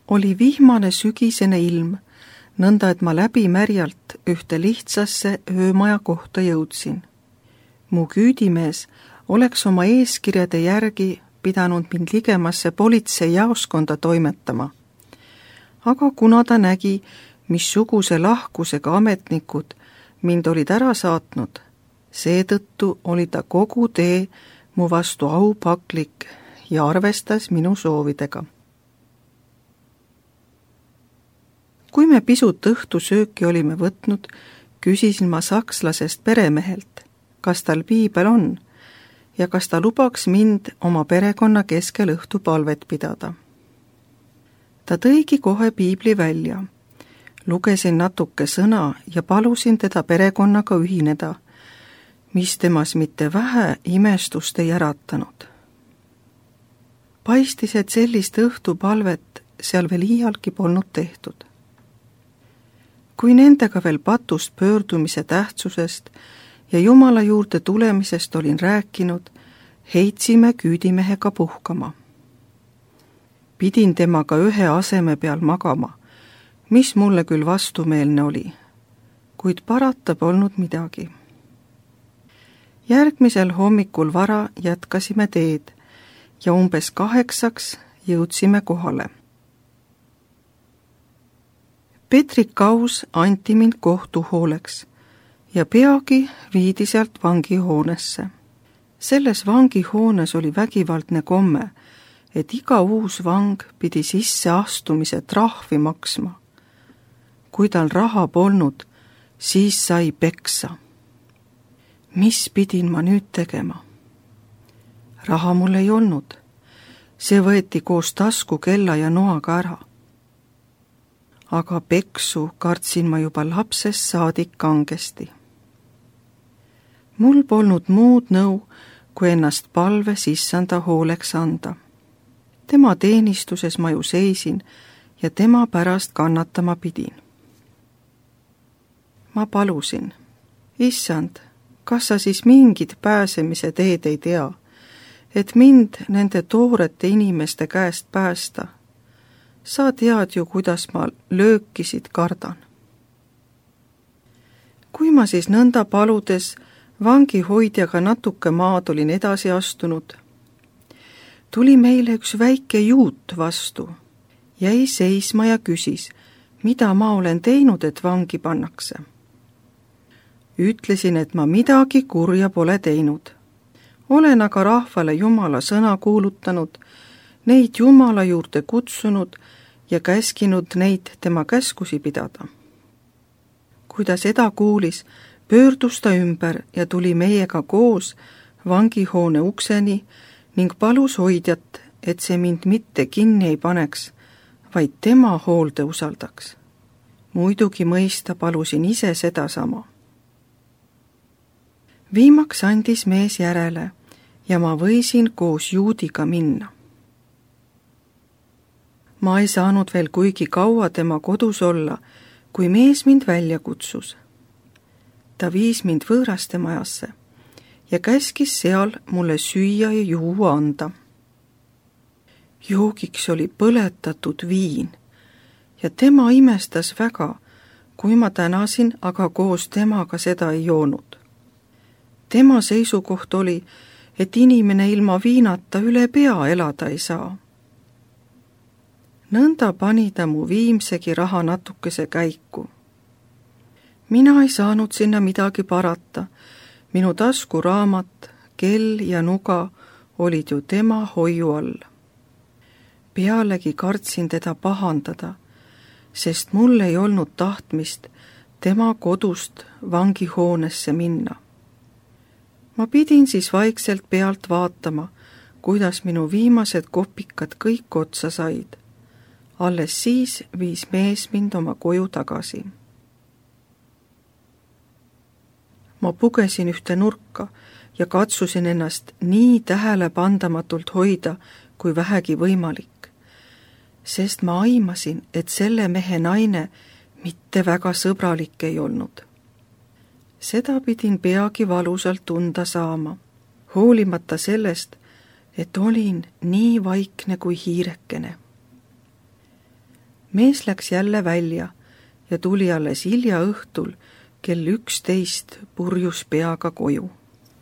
Oli vihmane sügisene ilm, nõnda et ma läbimärjalt ühte lihtsasse öömaja kohta jõudsin. Mu küüdimees oleks oma eeskirjade järgi pidanud mind ligemasse politseijaoskonda toimetama. Aga kuna ta nägi, missuguse lahkusega ametnikud mind olid ära saatnud, seetõttu oli ta kogu tee mu vastu aupaklik ja arvestas minu soovidega. Kui me pisut õhtusööki olime võtnud, küsisin ma sakslasest peremehelt, kas tal piibel on ja kas ta lubaks mind oma perekonna keskel õhtupalvet pidada. Ta tõigi kohe piibli välja. Lugesin natuke sõna ja palusin teda perekonnaga ühineda, mis temas mitte vähe imestust ei äratanud. Paistis, et sellist õhtupalvet seal veel iialgi polnud tehtud. Kui nendega veel patust pöördumise tähtsusest ja Jumala juurde tulemisest olin rääkinud, heitsime küüdimehega puhkama. Pidin temaga ühe aseme peal magama, mis mulle küll vastumeelne oli, kuid parata polnud midagi. Järgmisel hommikul vara jätkasime teed ja umbes 8 jõudsime kohale. Petrik Kaus anti mind kohtuhooleks ja peagi viidi sealt vangihoonesse. Selles vangihoones oli vägivaldne komme, et iga uus vang pidi sisseastumise trahvi maksma. Kui tal raha polnud, siis sai peksa. Mis pidin ma nüüd tegema? Raha mul ei olnud. See võeti koos taskukella ja noaga ära. Aga peksu kartsin ma juba lapsest saadik kangesti. Mul polnud muud nõu, kui ennast palves issanda hooleks anda. Tema teenistuses ma ju seisin ja tema pärast kannatama pidin. Ma palusin, issand, kas sa siis mingid pääsemise teed ei tea, et mind nende toorete inimeste käest päästa? Sa tead ju, kuidas ma löökisid kardan. Kui ma siis nõnda paludes vangihoidjaga natuke maad olin edasi astunud, tuli meile üks väike juut vastu, jäi seisma ja küsis, mida ma olen teinud, et vangi pannakse. Ütlesin, et ma midagi kurja pole teinud. Olen aga rahvale Jumala sõna kuulutanud, neid Jumala juurde kutsunud ja käskinud neid tema käskusi pidada. Kui ta seda kuulis, pöördus ta ümber ja tuli meiega koos vangihoone ukseni ning palus hoidjat, et see mind mitte kinni ei paneks, vaid tema hoolde usaldaks. Muidugi mõista palusin ise sedasama. Viimaks andis mees järele ja ma võisin koos juudiga minna. Ma ei saanud veel kuigi kaua tema kodus olla, kui mees mind välja kutsus. Ta viis mind võõraste majasse ja käskis seal mulle süüa ja juua anda. Joogiks oli põletatud viin ja tema imestas väga, kui ma tänasin, aga koos temaga seda ei joonud. Tema seisukoht oli, et inimene ilma viinata üle pea elada ei saa. Nõnda pani ta mu viimsegi raha natukese käiku. Mina ei saanud sinna midagi parata. Minu taskuraamat, kell ja nuga olid ju tema hoiu all. Pealegi kartsin teda pahandada, sest mul ei olnud tahtmist tema kodust vangihoonesse minna. Ma pidin siis vaikselt pealt vaatama, kuidas minu viimased kopikad kõik otsa said. Alles siis viis mees mind oma koju tagasi. Ma pugesin ühte nurka ja katsusin ennast nii tähelepandamatult hoida, kui vähegi võimalik, sest ma aimasin, et selle mehe naine mitte väga sõbralik ei olnud. Seda pidin peagi valusalt tunda saama, hoolimata sellest, et olin nii vaikne kui hiirekene. mees läks jälle välja ja tuli alles hilja õhtul kell 11 purjus peaga koju.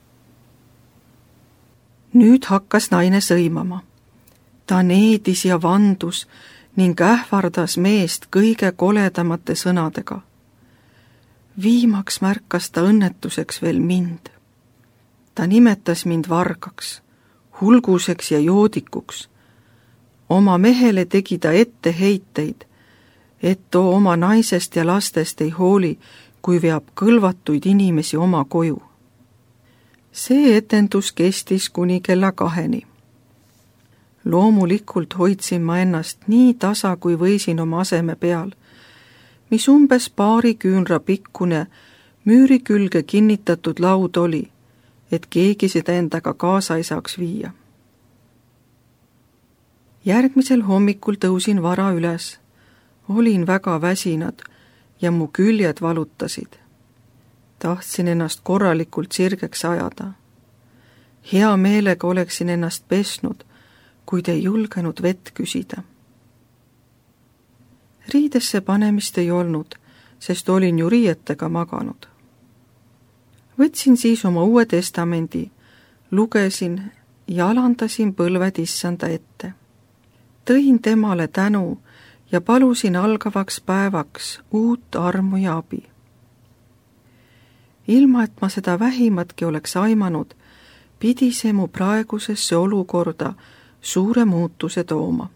Nüüd hakkas naine sõimama. Ta needis ja vandus ning ähvardas meest kõige koledamate sõnadega. Viimaks märkas ta õnnetuseks veel mind. Ta nimetas mind vargaks, hulguseks ja joodikuks. Oma mehele tegi ta etteheiteid, et too oma naisest ja lastest ei hooli, kui veab kõlvatuid inimesi oma koju. See etendus kestis kuni kella 2. Loomulikult hoidsin ma ennast nii tasa, kui võisin oma aseme peal, mis umbes 2 küünra pikkune müüri külge kinnitatud laud oli, et keegi seda endaga kaasa ei saaks viia. Järgmisel hommikul tõusin vara üles. Olin väga väsinud ja mu küljed valutasid. Tahtsin ennast korralikult sirgeks ajada. Hea meelega oleksin ennast pesnud, kuid ei julgenud vett küsida. Riidesse panemist ei olnud, sest olin ju riietega maganud. Võtsin siis oma Uue Testamendi, lugesin ja alandasin põlved Issanda ette. Tõin temale tänu ja palusin algavaks päevaks uut armu ja abi. Ilma, et ma seda vähimatki oleks aimanud, pidi see mu praegusesse olukorda suure muutuse tooma.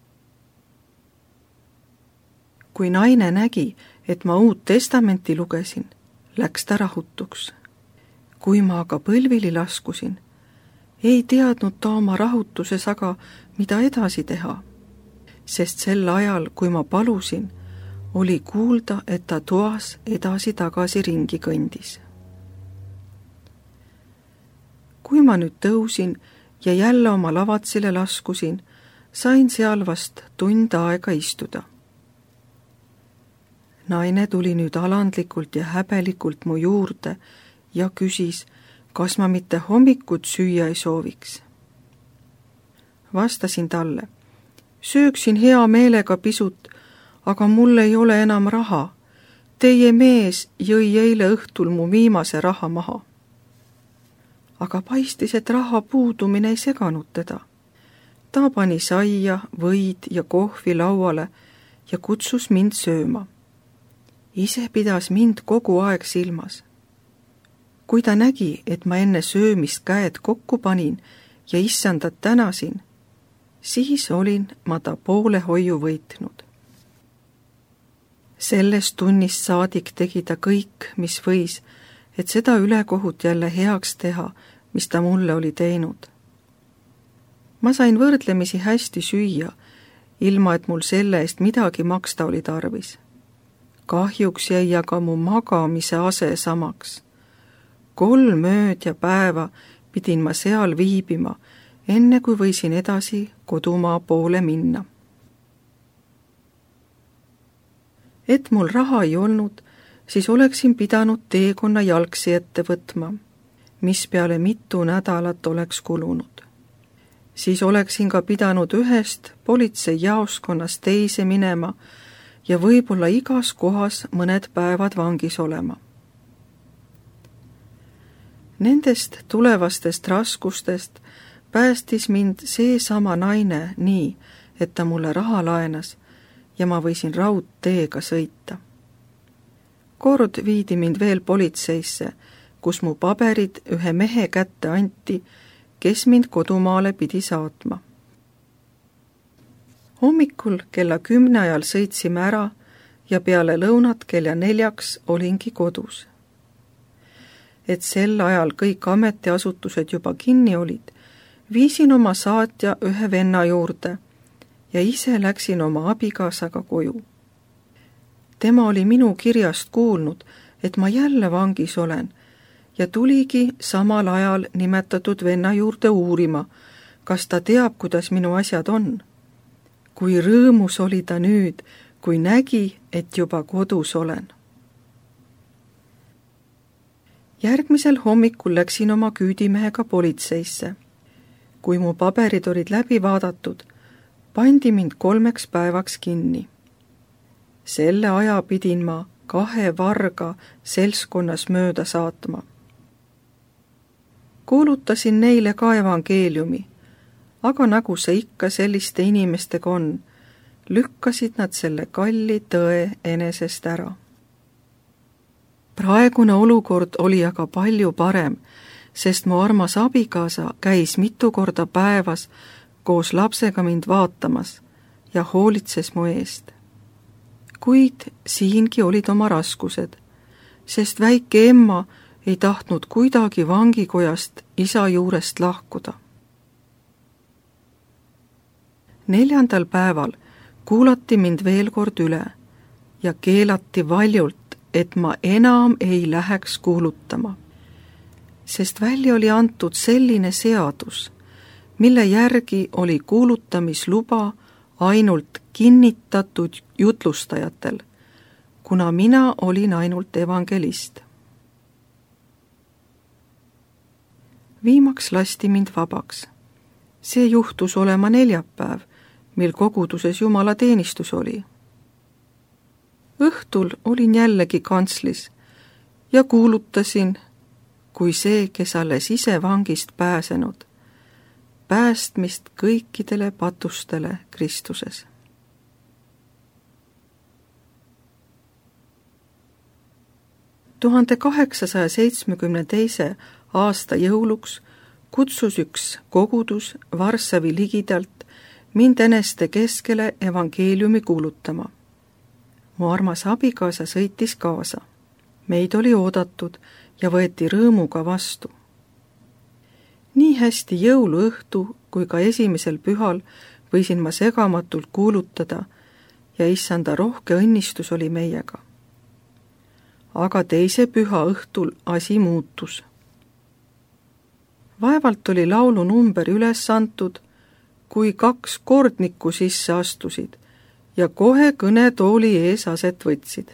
Kui naine nägi, et ma Uut Testamenti lugesin, läks ta rahutuks. Kui ma aga põlvili laskusin, ei teadnud ta oma rahutuses aga, mida edasi teha, sest sel ajal, kui ma palusin, oli kuulda, et ta toas edasi-tagasi ringi kõndis. Kui ma nüüd tõusin ja jälle oma lavatsile laskusin, sain seal vast tund aega istuda. Naine tuli nüüd alandlikult ja häbelikult mu juurde ja küsis, kas ma mitte hommikut süüa ei sooviks. Vastasin talle, sööksin hea meelega pisut, aga mul ei ole enam raha. Teie mees jõi eile õhtul mu viimase raha maha. Aga paistis, et raha puudumine ei seganud teda. Ta pani saia, võid ja kohvi lauale ja kutsus mind sööma. Ise pidas mind kogu aeg silmas. Kui ta nägi, et ma enne söömist käed kokku panin ja Issandat tänasin, siis olin ma ta poolehoiu võitnud. Sellest tunnist saadik tegi ta kõik, mis võis, et seda ülekohut jälle heaks teha, mis ta mulle oli teinud. Ma sain võrdlemisi hästi süüa, ilma et mul selle eest midagi maksta oli tarvis. Kahjuks jäi aga mu magamise ase samaks. 3 ööd ja päeva pidin ma seal viibima, enne kui võisin edasi kodumaa poole minna. Et mul raha ei olnud, siis oleksin pidanud teekonna jalgsi ette võtma, mis peale mitu nädalat oleks kulunud. Siis oleksin ka pidanud ühest politseijaoskonnast teise minema ja võib-olla igas kohas mõned päevad vangis olema. Nendest tulevastest raskustest päästis mind seesama naine nii, et ta mulle raha laenas ja ma võisin raudteega sõita. Kord viidi mind veel politseisse, kus mu paberid ühe mehe kätte anti, kes mind kodumaale pidi saatma. Hommikul kella 10 ajal sõitsime ära ja peale lõunat kella 4 olingi kodus. Et sel ajal kõik ametiasutused juba kinni olid, viisin oma saatja ühe venna juurde ja ise läksin oma abikaasaga koju. Tema oli minu kirjast kuulnud, et ma jälle vangis olen ja tuligi samal ajal nimetatud venna juurde uurima, kas ta teab, kuidas minu asjad on. Kui rõõmus oli ta nüüd, kui nägi, et juba kodus olen. Järgmisel hommikul läksin oma küüdimehega politseisse. Kui mu paberid olid läbi vaadatud, pandi mind 3 päevaks kinni. Selle aja pidin ma 2 varga seltskonnas mööda saatma. Kuulutasin neile ka evangeeliumi, aga nagu see ikka selliste inimestega on, lükkasid nad selle kalli tõe enesest ära. Praegune olukord oli aga palju parem, sest mu armas abikaasa käis mitu korda päevas koos lapsega mind vaatamas ja hoolitses mu eest. Kuid siingi olid oma raskused, sest väike Emma ei tahtnud kuidagi vangikojast isa juurest lahkuda. 4. päeval kuulati mind veel kord üle ja keelati valjult, et ma enam ei läheks kuulutama, sest välja oli antud selline seadus, mille järgi oli kuulutamisluba ainult kinnitatud jutlustajatel, kuna mina olin ainult evangelist. Viimaks lasti mind vabaks. See juhtus olema neljapäev, mil koguduses jumalateenistus oli. Õhtul olin jällegi kantslis ja kuulutasin, kui see, kes alles ise vangist pääsenud, päästmist kõikidele patustele Kristuses. – 1872. aasta jõuluks kutsus üks kogudus Varssavi ligidalt mind eneste keskele evangeeliumi kuulutama. Mu armas abikaasa sõitis kaasa. Meid oli oodatud ja võeti rõõmuga vastu. Nii hästi jõuluõhtu kui ka esimesel pühal võisin ma segamatult kuulutada ja issanda rohke õnnistus oli meiega. Aga teise püha õhtul asi muutus. Vaevalt oli laulu number üles antud, kui 2 kordnikku sisse astusid ja kohe kõnetooli ees aset võtsid.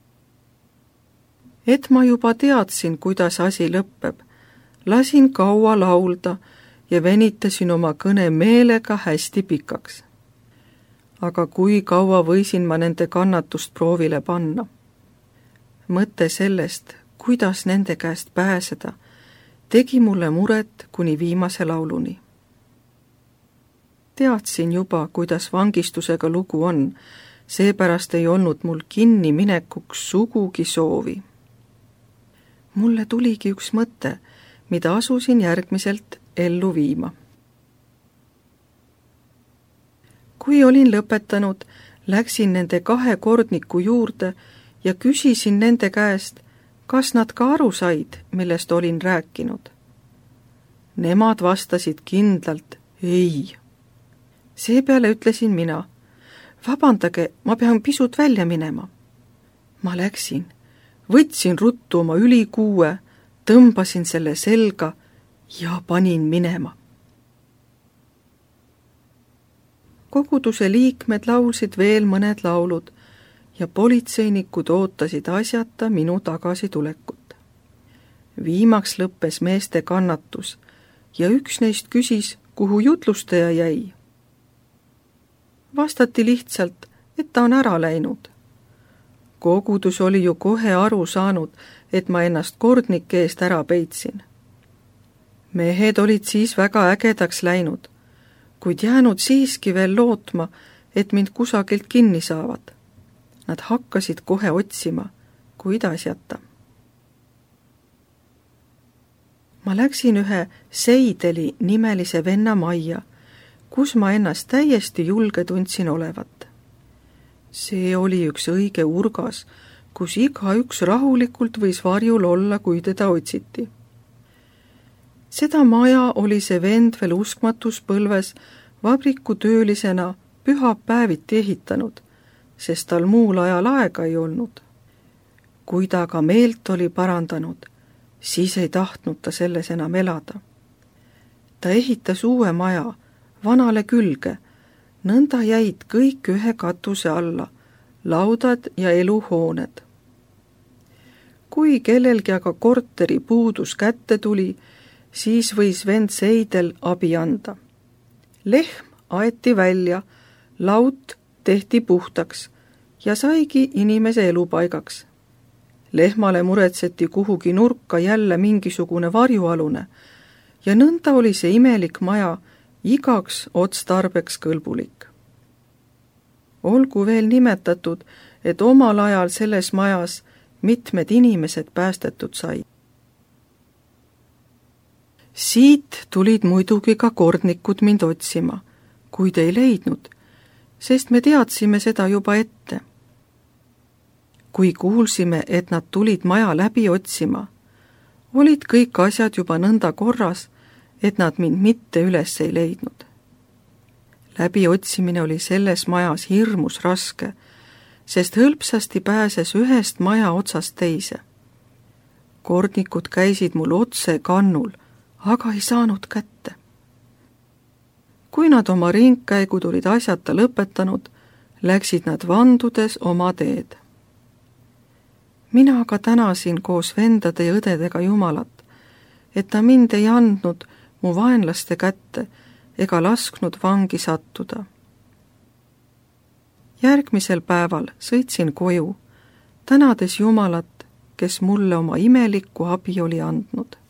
Et ma juba teadsin, kuidas asi lõpeb, lasin kaua laulda ja venitasin oma kõne meelega hästi pikaks. Aga kui kaua võisin ma nende kannatust proovile panna? Mõte sellest, kuidas nende käest pääseda, tegi mulle muret kuni viimase lauluni. Teadsin juba, kuidas vangistusega lugu on, seepärast ei olnud mul kinni minekuks sugugi soovi. Mulle tuligi üks mõte, mida asusin järgmiselt ellu viima. Kui olin lõpetanud, läksin nende 2 kordniku juurde ja küsisin nende käest, kas nad ka aru said, millest olin rääkinud. Nemad vastasid kindlalt ei. Seepeale ütlesin mina, vabandage, ma pean pisut välja minema. Ma läksin, võtsin ruttu oma ülikuue, tõmbasin selle selga ja panin minema. Koguduse liikmed laulsid veel mõned laulud ja politseinikud ootasid asjata minu tagasitulekut. Viimaks lõppes meeste kannatus ja üks neist küsis, kuhu jutlustaja jäi. Vastati lihtsalt, et ta on ära läinud. Kogudus oli ju kohe aru saanud, et ma ennast kordnike eest ära peitsin. Mehed olid siis väga ägedaks läinud, kuid jäänud siiski veel lootma, et mind kusagilt kinni saavad. Nad hakkasid kohe otsima, kuidas jätta. Ma läksin ühe Seideli nimelise venna majja, kus ma ennast täiesti julge tundsin olevat. See oli üks õige urgas, kus igaüks rahulikult võis varjul olla, kui teda otsiti. Seda maja oli see vend veel uskmatus põlves vabrikutöölisena pühapäeviti ehitanud, sest tal muul ajal aega ei olnud. Kui ta aga meelt oli parandanud, siis ei tahtnud ta selles enam elada. Ta ehitas uue maja, vanale külge, nõnda jäid kõik ühe katuse alla, laudad ja eluhooned. Kui kellelgi aga korteri puudus kätte tuli, siis võis vend Seidel abi anda. Lehm aeti välja, laut tehti puhtaks ja saigi inimese elupaigaks. Lehmale muretseti kuhugi nurka jälle mingisugune varjualune ja nõnda oli see imelik maja igaks otstarbeks kõlbulik. Olgu veel nimetatud, et omal ajal selles majas mitmed inimesed päästetud sai. Siit tulid muidugi ka kordnikud mind otsima, kuid ei leidnud, sest me teadsime seda juba ette. Kui kuulsime, et nad tulid maja läbi otsima, olid kõik asjad juba nõnda korras, et nad mind mitte üles ei leidnud. Läbiotsimine oli selles majas hirmus raske, sest hõlpsasti pääses ühest maja otsast teise. Kordnikud käisid mul otse kannul, aga ei saanud kätte. Kui nad oma ringkäigud olid asjata lõpetanud, läksid nad vandudes oma teed. Mina aga tänasin koos vendade ja õdedega Jumalat, et ta mind ei andnud mu vaenlaste kätte ega lasknud vangi sattuda. Järgmisel päeval sõitsin koju, tänades Jumalat, kes mulle oma imelikku abi oli andnud.